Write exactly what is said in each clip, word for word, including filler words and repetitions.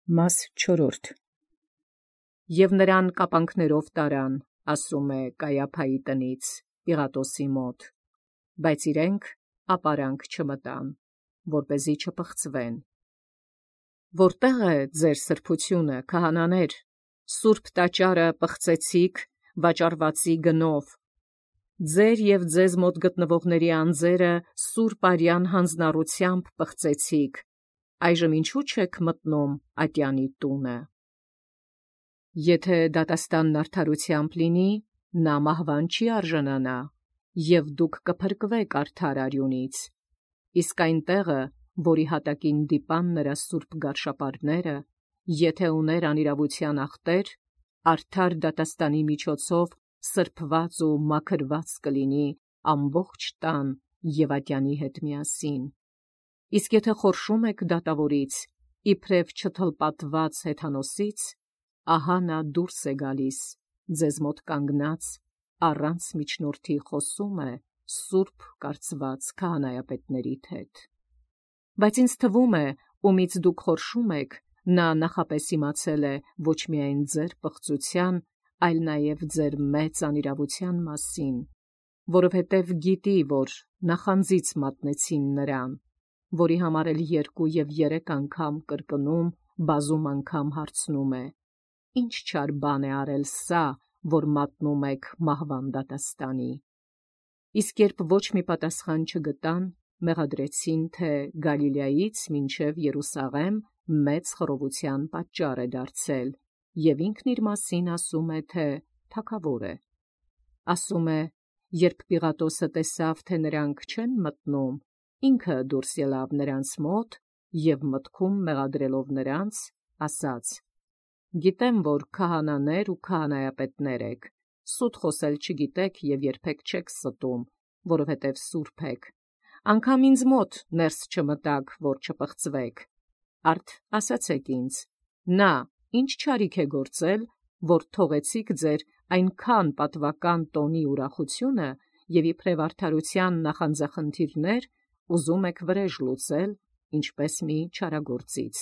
Մաս չորրորդ Եվ նրան կապանքներով տարան, ասում է Կայափայի տնից, Պիղատոսի մոտ, բայց իրենք ապարանք չմտան, որպեսզի չփխցվեն։ Որտե՞ղ է ձեր սրբությունը, քահանաներ, սուրբ տաճարը պղծեցիք վաճառվածի գնով, ձեր և ձեզ մոտ գտնվողների անձերը սուրբ արյան հանձնառությամբ պղծեցիք, այժմ ինչու չեք մտնում ատյանի տունը։ Եթե դատաստանն արդարությամբ լինի, նա մահվան չի արժանանա, և դուք կփրկվեք արդար արյունից, իսկ այն տեղը, որի հատակին դիպան նրա սուրբ գարշապարները, եթե ուներ անիրավության ախտեր, արդար դատաստանի միջոցով սրբված ու մաքրված կլինի ամբողջ տան և ատյանի հետ միասին։ Իսկ եթե խորշում եք դատավորից, իբրև չթլպատված հեթանոսից, ահա նա դուրս է գալիս, ձեզ մոտ կանգնած, առանց միջնորդի խոսում է սուրբ կարծված քահանայապետներիդ հետ։ Բայց ինձ թվում է, ումից դուք խորշում եք, նա նախապես իմացել է ոչ միայն ձեր պղծության, այլ նաև ձեր մեծ անիրավության մասին, որովհետև գիտի, որ նախանձից մատնեցին նրան, որի համար էլ երկու և երեք անգամ կրկնում, բազում անգամ հարցնում է. «Ինչ չար բան է արել սա, որ մատնում եք մահվան դատաստանի»։ Իսկ երբ ոչ մի պատասխան չգտան, մեղադրեցին, թե Գալիլեայից մինչև Երուսաղեմ մեծ խռովության պատճառ է դարձել, և ինքն իր մասին ասում է, թե թագավոր է։ Ասում է, երբ Պիղատոսը տեսավ, թե նրանք չեն մտնում, ինքը դուրս ելավ նրանց մոտ և մտքում մեղադրելով նրանց, ասաց. «Գիտեմ, որ քահանաներ ու քահանայապետներ եք, սուտ խոսել չգիտեք և երբեք չեք ստում, որովհետև սուրբ եք, անգամ ինձ մոտ ներս չմտաք, որ չպղծվեք։ Արդ ասացեք ինձ, նա ինչ չարիք է գործել, որ թողեցիք ձեր այնքան պատվական տոնի ուրախությունը և իբրև արդարության նախանձախնդիրներ ուզում եք վրեժ լուծել, ինչպես մի չարագործից։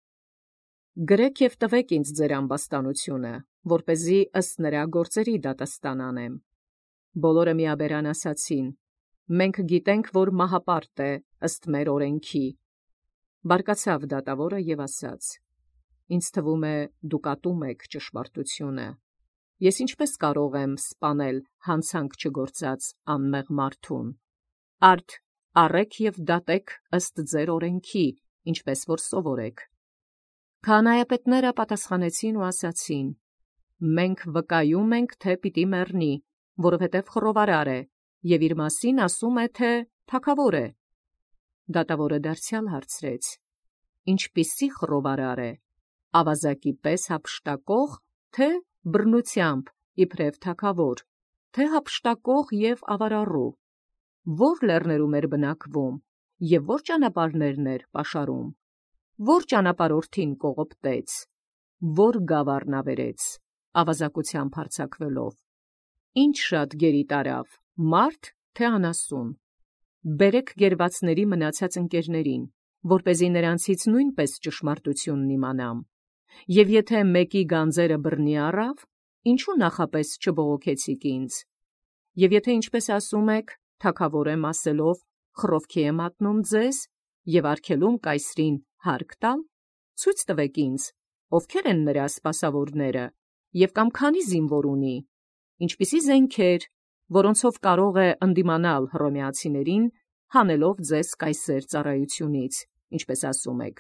Գրեք և տվեք ինձ ձեր ամբաստանությունը, որպեսզի ըստ նրա գործերի դատաստան անեմ։ Բոլորը միաբերան ասացին. մենք գիտենք, որ մահապարտ է ըստ մեր օրենքի։ Բարկացավ դատավորը և ասաց. ինձ թվում է, դուք ատում եք ճշմարտությունը։ Ես ինչպես կարող եմ սպանել հանցանք չգործած անմեղ մարդուն։ Արդ առեք և դատեք ըստ ձեր օրենքի, ինչպես որ սովորեք։ Քահանայապետները պատասխանեցին ու ասացին. մենք վկայում ենք, թե պիտի մեռնի, որովհետև խռովարար է, և իր մասին ասում է, թե թագավոր է։ Դատավորը դարձյալ հարցրեց. ինչպիսի խռովարար է, ավազակի պես հափշտակող, թե բռնությամբ, իբրև թագավոր, թե հափշտակող և ավարառու, ո՞ր լեռներում էր բնակվում և ո՞ր ճանապարհներն էր պաշարում, ո՞ր ճանապարհորդին կողոպտեց, ո՞ր գավառն ավերեց, ավազակությամբ հարձակվելով, ինչ շատ գերի տարավ, մարդ, թե անասուն։ Բերեք գերվածների մնացած ընկերներին, որպեսզի նրանցից նույնպես ճշմարտությունն իմանամ, և եթե մեկի գանձերը բռնի առավ, ինչու նախապես չբողոքեցիք ինձ, և եթե ինչպես ասում եք, թագավոր եմ ասելով, խռովքի է մատնում ձեզ և արգելում կայսրին հարկ տալ, ցույց տվեք ինձ, ովքեր են նրա սպասավորները և կամ քանի զինվոր ունի, ինչպիսի զենքեր, որոնցով կարող է ընդդիմանալ հռոմեացիներին, հանելով ձեզ կայսեր ծառայությունից, ինչպես ասում եք։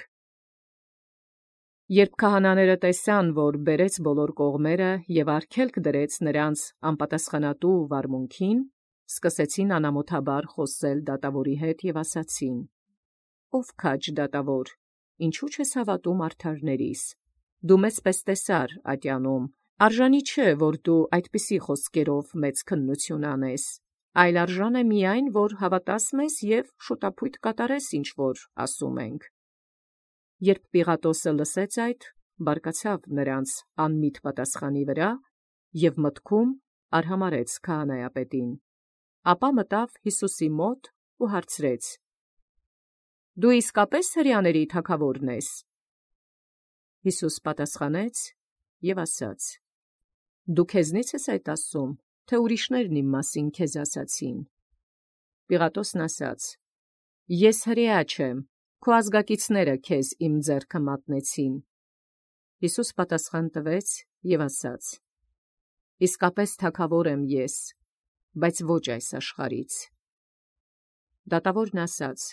Երբ քահանաները տեսան, որ բերեց բոլոր կողմերը և արգելք դրեց նրանց անպատասխանատու վարմունքին, սկսեցին անամոթաբար խոսել դատավորի հետ և ասացին. «Ով քաջ դատավոր, ինչու չես հավատում արդարներիս, դու մեծպես տեսար ատյանում, արժանի չէ, որ դու այդպիսի խոսքերով մեծ քննություն անես, այլ արժան է միայն, որ հավատաս մեզ և շուտափույթ կատարես, ինչ որ ասում ենք»։ Երբ Պիղատոսը լսեց այդ, բարկացավ նրանց անմիտ պատասխանի վրա և մտքում արհամարհեց քահանայապետին, ապա մտավ Հիսուսի մոտ ու հարցրեց. «Դու իսկապես հրեաների թագավորն ես»։ Հիսուս պատասխանեց և ասաց. Դու քեզնից ես այդ ասում, թե ուրիշներն իմ մասին քեզ ասացին։ Պիղատոսն ասաց. Ես հրեա չեմ, քո ազգակիցները քեզ իմ ձեռքը մատնեցին։ Հիսուս պատասխան տվեց և ասաց. Իսկապես թագավոր եմ ես, բայց ոչ այս աշխարհից։ Դատավորն ասաց.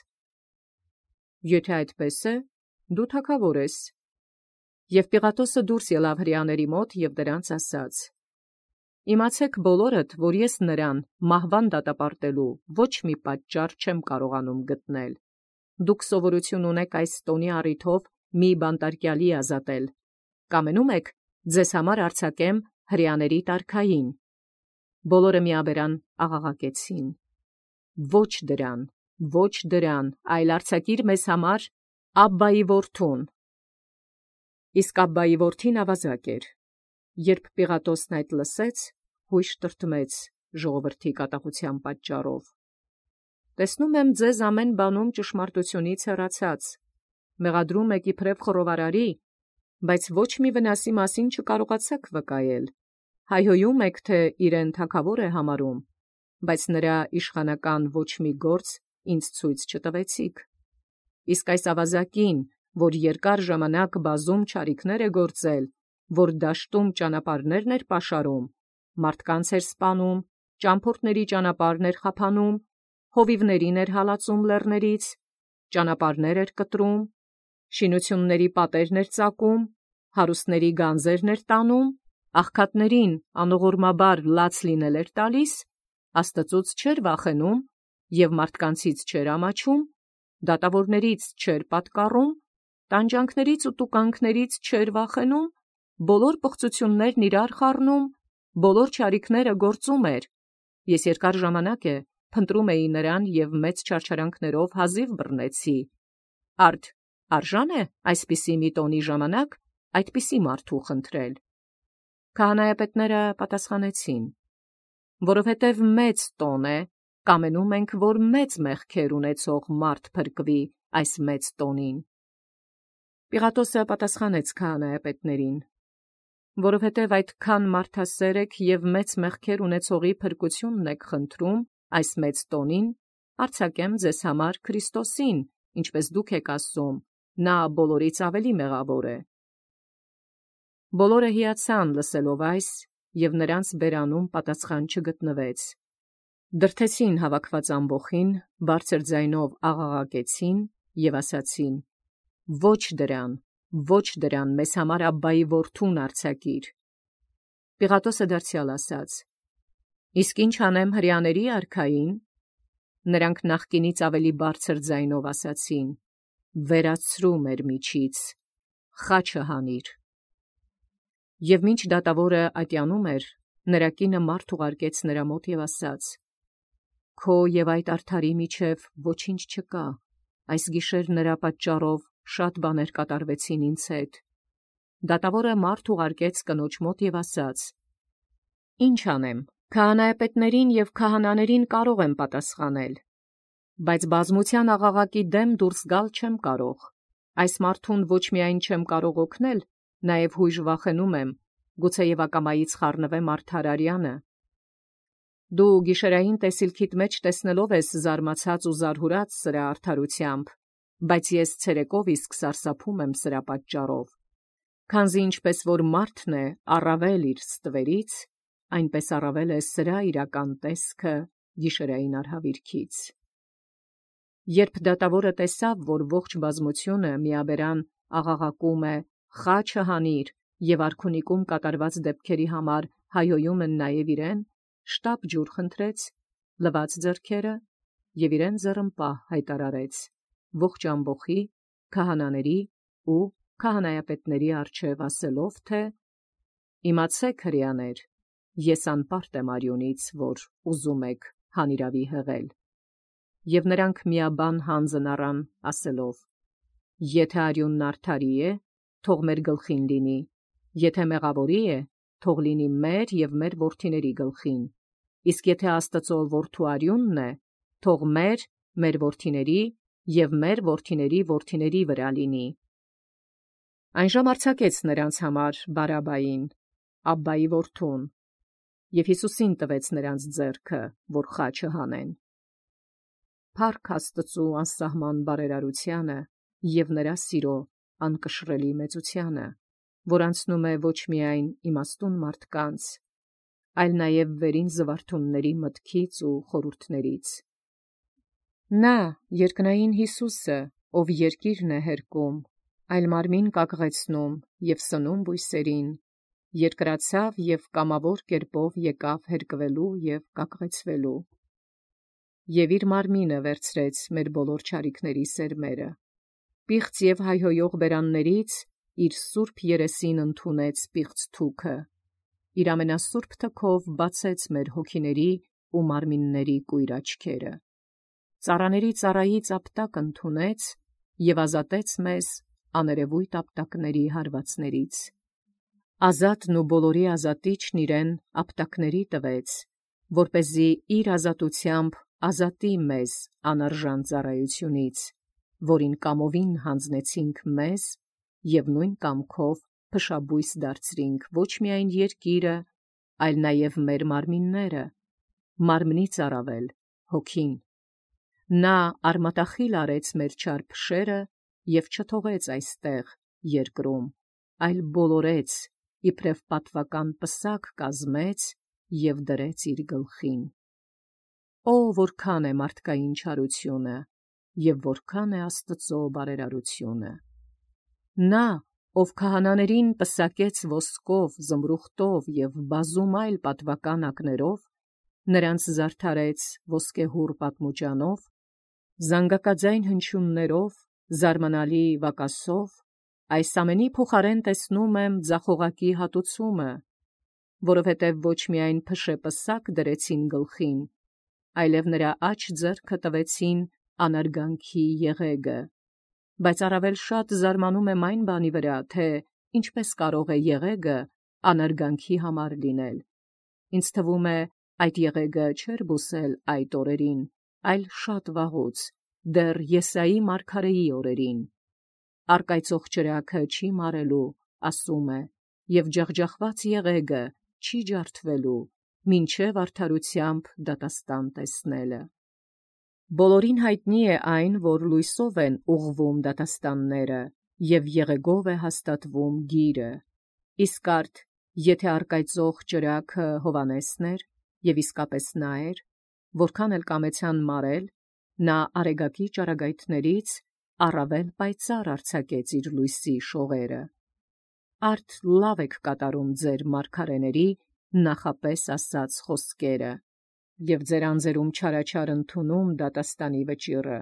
Եթե այդպես է, դու թագավոր ես։ Եվ Պիղատոսը դուրս ելավ հրեաների մոտ և դրանց ասաց. Իմացեք բոլորդ, որ ես նրան մահվան դատապարտելու ոչ մի պատճառ չեմ կարողանում գտնել։ Դուք սովորություն ունեք այս տոնի առիթով մի բանտարկյալի ազատել։ Կամենում եք ձեզ համար արձակեմ հրեաների տարքային։ Բոլորը միաբերան աղաղակեցին. Ոչ դրան, ոչ դրան, այլ արձակիր մեզ համար Աբբայի որդուն։ Իսկ Աբբայի որդին ավազակ էր։ Երբ Պիղատոսն այդ լսեց, հույժ տրտմեց ժողովրդի կատաղության պատճառով։ Տեսնում եմ ձեզ ամեն բանում ճշմարտությունից հեռացած, մեղադրում եք իբրև խռովարարի, բայց ոչ մի վնասի մասին չկարողացաք վկայել, հայհոյում եք, թե իրեն թագավոր է համարում, բայց նրա իշխանական ոչ մի գործ ինձ ցույց չտվեցիք։ Իսկ այս ավազակին, որ երկար ժամանակ բազում չարիքներ է գործել, որ դաշտում ճանապարհներն էր պաշարում, մարդկանց էր սպանում, ճամփորդների ճանապարհն էր խափանում, հովիվներին էր հալածում լեռներից, ճանապարհներ էր կտրում, շինությունների պատերն էր ծակում, հարուստների գանձերն էր տանում, աղքատներին անողորմաբար լաց լինել էր տալիս, Աստծուց չէր վախենում և մարդկանցից չէր ամաչում, դատավորներից չէր պատկառում, տանջանքներից ու տուկանքներից չէր վախենում, բոլոր պղծություններն իրար խառնում, բոլոր չարիքները գործում էր։ Ես երկար ժամանակ է փնտրում էի նրան և մեծ չարչարանքներով հազիվ բռնեցի։ Արդ արժան է այսպիսի մի տոնի ժամանակ այդպիսի մարդու խնդրել։ Քահանայապետները պատասխանեցին. Որովհետև մեծ տոն է, կամենում ենք, որ մեծ մեղքեր ունեցող մարդ փրկվի այս մեծ տոնին։ Պիղատոսը պատասխանեց քահանայապետներին. Որովհետև այդքան մարդասեր եք և մեծ մեղքեր ունեցողի փրկությունն եք խնդրում այս մեծ տոնին, արձակեմ ձեզ համար Քրիստոսին, ինչպես դուք եք ասում, նա բոլորից ավելի մեղավոր է։ Բոլորը հիացան լսելով այս, և նրանց բերանում պատասխան չգտնվեց։ Դրդեցին հավաքված ամբոխին, բարձր ձայնով աղաղակեցին և ասացին. Ոչ դրան, ոչ դրան, մեզ համար Աբբայի որդուն արձակիր։ Պիղատոսը դարձյալ ասաց. Իսկ ինչ անեմ հրեաների արքային։ Նրանք նախկինից ավելի բարձր ձայնով ասացին. Վերացրու մեր միջից, խաչը հանիր։ Եվ մինչ դատավորը ատյանում էր, նրա կինը մարդ ուղարկեց նրա մոտ և ասաց. Քո և այդ արդարի միջև ոչինչ չկա, այս գիշեր նրա պատճառով շատ բաներ կատարվեցին ինձ հետ։ Դատավորը մարդ ուղարկեց կնոջ մոտ և ասաց. Ինչ անեմ, քահանայապետներին և քահանաներին կարող եմ պատասխանել, բայց բազմության աղաղակի դեմ դուրս գալ չեմ կարող։ Այս մարդուն ոչ միայն չեմ կարող օգնել, նաև հույժ վախենում եմ, գուցեև ակամայից խառնվեմ արդարարյանը։ Դու գիշերային տեսիլքիդ մեջ տեսնելով ես զարմացած ու զարհուրած սրա արդարությամբ, բայց ես ցերեկով իսկ սարսափում եմ սրա պատճառով։ Քանզի ինչպես որ մարդն է առավել իր ստվերից, այնպես առավել է սրա իրական տեսքը գիշերային արհավիրքից։ Երբ դատավորը տեսավ, որ ողջ բազմությունը միաբերան աղաղակում է խաչը հանիր և արքունիքում կատարված դեպքերի համար հայհոյում են նաև իրեն, շտապ ջուր խնդրեց, լվաց ձեռքերը և իրեն ձեռնպահ հայտարարեց ողջ ամբոխի, քահանաների ու քահանայապետների առջև ասելով, թե իմացեք հրեաներ, ես անպարտ եմ արյունից, որ ուզում եք հանիրավի հղել։ Եվ նրանք միաբան հանձն առան ասելով. Եթե արյունն արդարի է, թող մեր գլխին լինի, եթե մեղավորի է, թող լինի մեր և մեր որդիների գլխին, իսկ եթե Աստծո որդու արյունն է, թող մեր, մեր որդիների և մեր որդիների որդիների վրա լինի։ Այն ժամ արձակեց նրանց համար Բարաբային, Աբբայի որդուն, և Հիսուսին տվեց նրանց ձեռքը, որ խաչը հանեն։ Փառք Աստծու անսահման բարերարությանը և նրա սիրո անկշռելի մեծությանը, որ անցնում է ոչ միայն իմաստուն մարդկանց, այլ նաև վերին զվարթունների մտքից ու խորհուրդներից։ Նա երկնային Հիսուսը, ով երկիրն է հերկում, այլ մարմին կակղեցնում և սնում բույսերին, երկրացավ և կամավոր կերպով եկավ հերկվելու և կակղեցվելու, և իր մարմինը վերցրեց մեր բոլոր չարիքների սերմերը, պիղծ և հայհոյող բերաններից իր սուրբ երեսին ընդունեց պիղծ թուքը, իր ամենասուրբ թքով բացեց մեր հոգիների ու մարմինների կույր աչքերը, ծառաների ծառայից ապտակ ընդունեց և ազատեց մեզ աներևույթ ապտակների հարվածներից։ Ազատն ու բոլորի ազատիչն իրեն ապտակների տվեց, որպեսզի իր ազատությամբ ազատի մեզ անարժան ծառայությունից, որին կամովին հանձնեցինք մեզ և նույն կամքով փշաբույս դարձրինք ոչ միայն երկիրը, այլ նաև մեր մարմինները, մարմնից առավել հոգին։ Նա արմատախիլ արեց մեր չար փշերը և չթողեց այստեղ երկրում, այլ բոլորեց, իբրև պատվական պսակ կազմեց և դրեց իր գլխին։ Օ, որքան է մարդկային չարությունը և որքան է Աստծո բարերարությունը։ Նա, ով քահանաներին պսակեց ոսկով, զմրուխտով և բազում այլ պատվական ակներով, նրանց զարդարեց ոսկեհուռ պատմուջանով, զանգակաձայն հնչյուններով, զարմանալի վակասով, այս ամենի փոխարեն տեսնում եմ ձախողակի հատուցումը, որովհետև ոչ միայն փշե պսակ դրեցին գլխին, այլև նրա աջ ձեռքը տվեցին անարգանքի եղեգը, բայց առավել շատ զարմանում եմ այն բանի վրա, թե ինչպես կարող է եղեգը անարգանքի համար լինել։ Ինձ թվում է, այդ եղեգը չէր բուսել այդ օրերին, այլ շատ վաղուց, դեռ Եսայի մարգարեի օրերին։ Առկայծող ճրագը չի մարելու, ասում է, և ջախջախված եղեգը չի ջարդվելու, մինչև արդարությամբ դատաստան տեսնելը։ Բոլորին հայտնի է այն, որ լույսով են ուղղվում դատաստանները, և եղեգով է հաստատվում գիրը։ Իսկ արդ, եթե առկայծող ճրագը Հովհաննեսն էր, և իսկապես նա էր, որքան էլ կամեցան մարել, նա արեգակի ճառագայթներից առավել պայծառ արձակեց իր լույսի շողերը։ Արդ լավ եք կատարում ձեր մարգարեների նախապես ասած խոսքերը և ձեր անձերում չարաչար ընդունում դատաստանի վճիռը։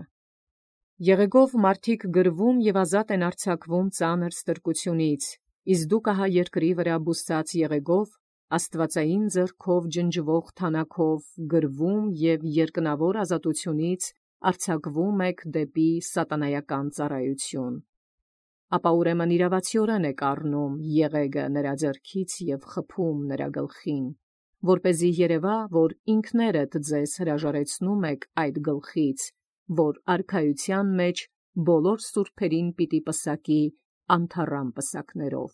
Եղեգով մարդիկ գրվում և ազատ են արձակվում ծանր ստրկությունից, իսկ դուք ահա երկրի վրա բուսած եղեգով, աստվածային ձեռքով ջնջվող թանաքով գրվում և երկնավոր ազատությունից արձակվում եք դեպի սատանայական ծառայություն։ Ապա ուրեմն իրավացիորեն եք առնում եղեգը նրա ձեռքից և խփում նրա գլխին, որպեսզի երևա, որ ինքներդ ձեզ հրաժարեցնում եք այդ գլխից, որ արքայության մեջ բոլոր սուրբերին պիտի պսակի անթառամ պսակներով։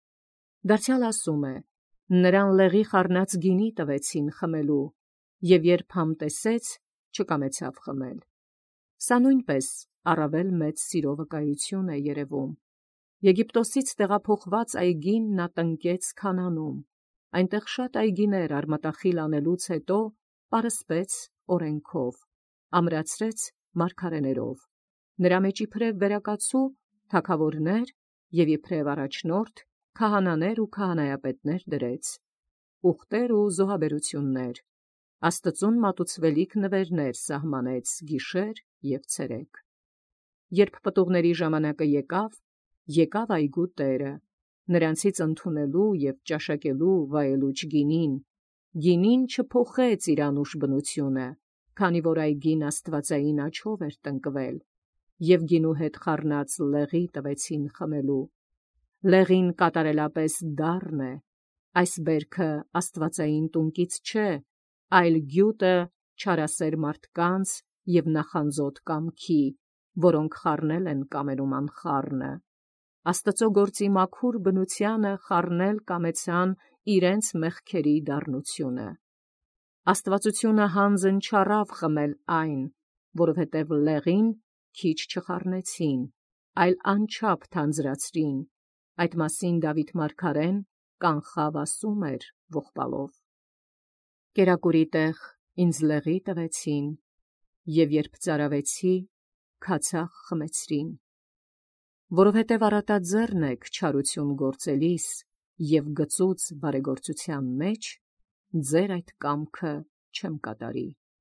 Դարձյալ ասում է. նրան լեղի խառնած գինի տվեցին խմելու, և երբ համտեսեց, չկամեցավ խմել։ Սա նույնպես առավել մեծ սիրո վկայություն է երևում։ Եգիպտոսից տեղափոխված այգին նա տնկեց Քանանում, այնտեղ շատ այգիներ արմատախիլ անելուց հետո պարսպեց օրենքով, ամրացրեց մարգարեներով, նրա մեջ իբրև վերակացու թագավորներ և իբրև առաջնորդ քահանաներ ու քահանայապետներ դրեց, ուխտեր ու զոհաբերություններ, Աստծուն մատուցվելիք նվերներ սահմանեց գիշեր և ցերեկ։ Երբ պտուղների ժամանակը եկավ, եկավ այգու տերը, նրանցից ընդունելու և ճաշակելու վայելուչ գինին, գինին չփոխեց իր անուշ բնությունը, քանի որ այգին աստվածային աջով էր տնկվել, և գինու հետ խառնած լեղի տվեցին խմելու։ Լեղին կատարելապես դառն է, այս բերքը աստվածային տունկից չէ, այլ գյուտը չարասեր մարդկանց և նախանձոտ կամքի, որոնք խառնել են կամենում անխառնը։ Աստծո գործի մաքուր բնությանը խառնել կամեցան իրենց մեղքերի դառնությունը։ Աստվածությունը հանձն չառավ խմել այն, որովհետև լեղին քիչ չխառնեցին, այլ անչափ թանձրացրին։ Այդ մասին Դավիթ մարգարեն կանխավ ասում էր ողբալով. «Կերակուրի տեղ ինձ լեղի տվեցին, և երբ ծարավեցի, քացախ խմեցրին։ Որովհետև առատաձեռն եք չարություն գործելիս և գծուծ բարեգործության մեջ, ձեր այդ կամքը չեմ կատարի։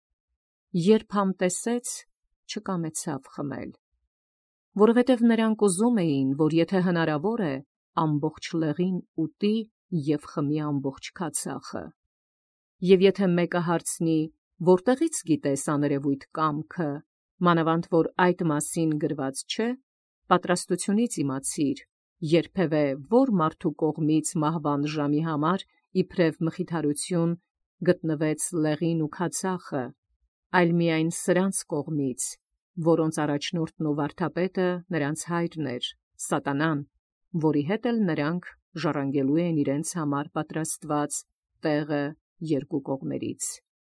Երբ համտեսեց, չկամեցավ խմել։ Որովհետև նրանք ուզում էին, որ եթե հնարավոր է, ամբողջ լեղին ուտի և խմի ամբողջ քացախը։ Եվ եթե մեկը հարցնի, որտեղից գիտես աներևույթ կամքը, մանավանդ որ այդ մասին գրված չէ, պատրաստությունից իմացիր, երբևէ որ մարդու կողմից մահվան ժամի համար իբրև մխիթարություն գտնվեց լեղին ու քացախը, այլ միայն սրանց կողմից, որոնց առաջնորդն ու վարդապետը նրանց հայրն էր, սատանան, որի հետ էլ նրանք ժառանգելու են իրենց համար պատրաստված տեղը երկու կողմերից։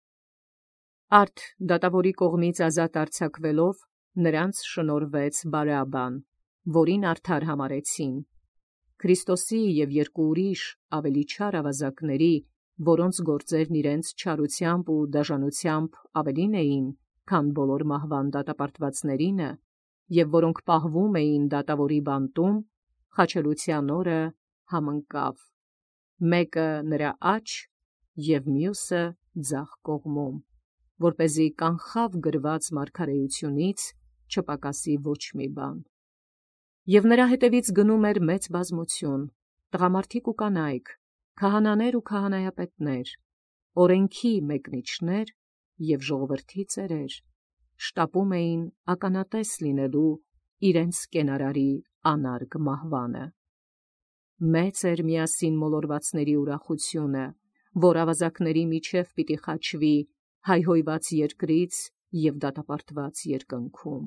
Արդ դատավորի կողմից ազատ արձակվելով, նրանց շնորհվեց Բարաբան, որին արդար համարեցին։ Քրիստոսի և երկու ուրիշ ավելի չար ավազակների, որոնց գործերն իրենց չարությամբ ու դաժանությամբ ավելին էին, քան բոլոր մահվան դատապարտվածներինը, և որոնք պահվում էին դատավորի բանտում, խաչելության օրը համընկավ, մեկը նրա աջ և մյուսը ձախ կողմում, որպեսզի կանխավ գրված մարգարեությունից չպակասի ոչ մի բան։ Եվ նրա հետևից գնում էր մեծ բազմություն, տղամարդիկ ու կանայք, քահանաներ ու քահանայապետներ, օրենքի մեկնիչներ և ժողովրդի ծերեր, շտապում էին ականատես լինելու իրենց կենարարի անարգ մահվանը։ Մեծ էր միասին մոլորվածների ուրախությունը, որ ավազակների միջև պիտի խաչվի հայհոյված երկրից և դատապարտված երկնքում։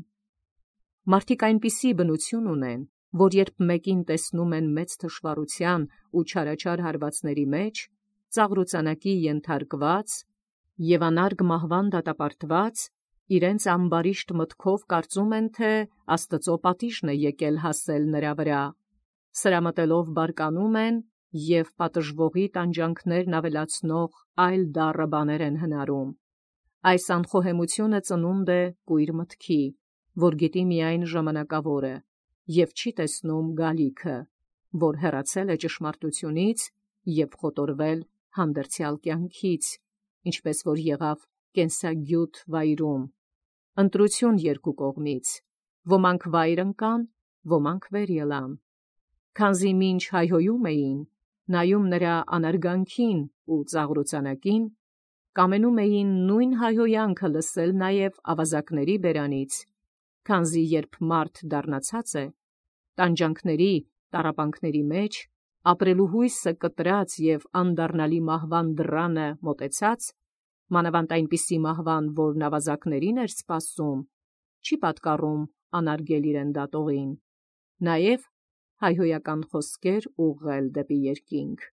Մարդիկ այնպիսի բնություն ունեն, որ երբ մեկին տեսնում են մեծ թշվառության ու չարաչար հարվածների մեջ, ծաղրուծանակի ենթարկված և անարգ մահվան դատապարտված, իրենց ամբարիշտ մտքով կարծում են, թե Աստծո պատիժն է եկել հասել նրա վրա, սրա մտելով բարկանում են և պատժվողի տանջանքներն ավելացնող այլ դառը բաներ են հնարում։ Այս անխոհեմությունը ծնունդ է կույր մտքի, որ գիտի միայն ժամանակավոր է, և չի տեսնում գալիքը, որ հեռացել է ճշմարտությունից և խոտորվել հանդերձյալ կյանքից, ինչպես որ եղավ կենսագյուտ վայրում, ընտրություն երկու կողմից, ոմանք վայր ընկան, ոմանք վեր ելան։ Քանզի մինչ հայհոյում էին, նայում նրա անարգանքին ու ծաղրուծանակին, կամենում էին նույն հայհոյանքը լսել նաև ավազակների բերանից, քանզի երբ մարդ դառնացած է, տանջանքների, տառապանքների մեջ, ապրելու հույսը կտրած և անդառնալի մահվան դռանը մոտեցած, մանավանդ այնպիսի մահվան, որն ավազակներին էր սպասում, չի պատկառում անարգել իրեն դատողին, նաև հայհոյական խոսքեր ուղղել դեպի երկինք։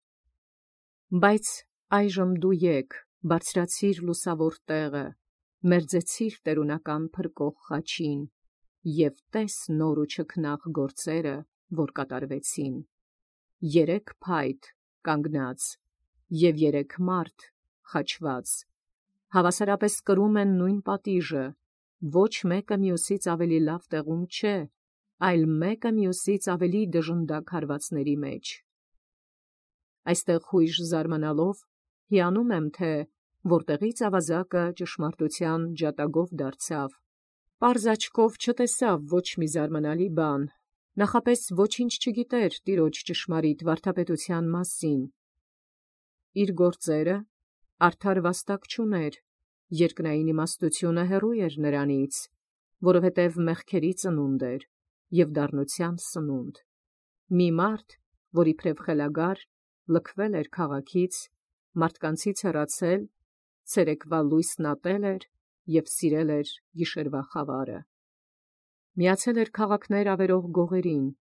Բայց այժմ դու եկ, բարձրացիր լուսավոր տեղը, մերձեցիր տերունական փրկող խաչին և տես նոր ու չքնաղ գործերը, որ կատարվեցին։ Երեք փայտ կանգնած և երեք մարդ խաչված, հավասարապես կրում են նույն պատիժը, ոչ մեկը մյուսից ավելի լավ տեղում չէ, այլ մեկը մյուսից ավելի դժնդակ հարվածների մեջ։ Այստեղ խույժ զարմանալով հիանում եմ, թե որտեղից ավազակը ճշմարտության ջատագով դարձավ, պարզ աչքով չտեսավ ոչ մի զարմանալի բան, նախապես ոչինչ չգիտեր Տիրոջ ճշմարիտ վարդապետության մասին։ Իր գործերը արդար վաստակ չուներ, երկնային իմաստությունը հեռու էր նրանից, որովհետև մեղքերի ծնունդ էր և դառնության սնունդ։ Մի մարդ, որ իբրև խելագար, լքվել էր քաղաքից, մարդկանցից հեռացել, ցերեկվա լույսն ատել էր և սիրել էր գիշերվա խավարը։ Միացել էր քաղաքներ ավերող գողերին,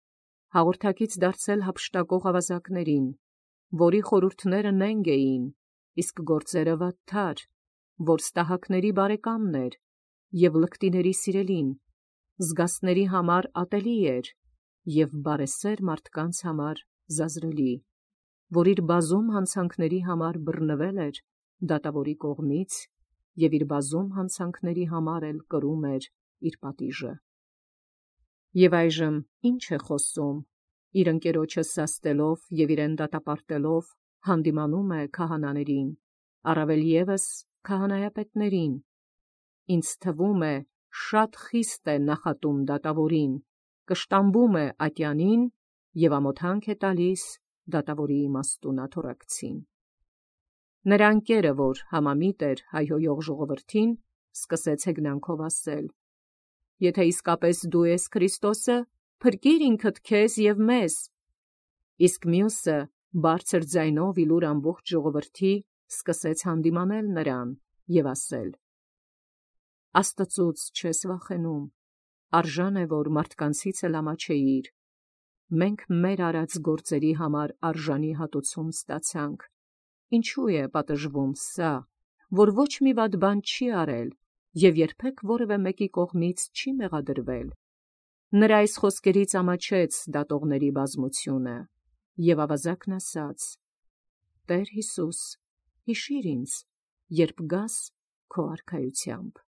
հաղորդակից դարձել հափշտակող ավազակներին, որի խորհուրդները նենգ էին, իսկ գործերը վատթար, որ ստահակների բարեկամն էր և լկտիների սիրելին, զգաստների համար ատելի էր և բարեսեր մարդկանց համար զազրելի, որ իր բազում հանցանքների համար բռնվել էր դատավորի կողմից և իր բազում հանցանքների համար էլ կրում էր իր պատիժը։ Եվ այժմ ինչ է խոսում, իր ընկերոջը սաստելով և իրեն դատապարտելով հանդիմանում է քահանաներին, առավել ևս քահանայապետներին. ինձ թվում է շատ խիստ է նախատում դատավորին, կշտամբում է ատյանին և ամոթանք է տալիս դատավորի իմաստուն աթոռակցին։ Նրա ընկերը, որ համամիտ էր հայհոյող ժողովրդին, սկսեց հեգնանքով ասել. «Եթե իսկապես դու ես Քրիստոսը, փրկիր ինքդ քեզ և մեզ»։ Իսկ մյուսը բարձր ձայնով իլուր ամբողջ ժողովրդի սկսեց հանդիմանել նրան և ասել. «Աստծուց չես վախենում, արժան է, որ մարդկանցից էլ ամաչեիր։ Մենք մեր արած գործերի համար արժանի հատուցում ստացանք։ Ինչու է պատժվում սա, որ ոչ մի վատ բան չի արել և երբեք որևէ մեկի կողմից չի մեղադրվել»։ Նրա այս խոսքերից ամաչեց դատողների բազմությունը, և ավազակն ասաց. «Տեր Հիսուս, հիշիր ինձ, երբ գաս քո արքայությամբ»։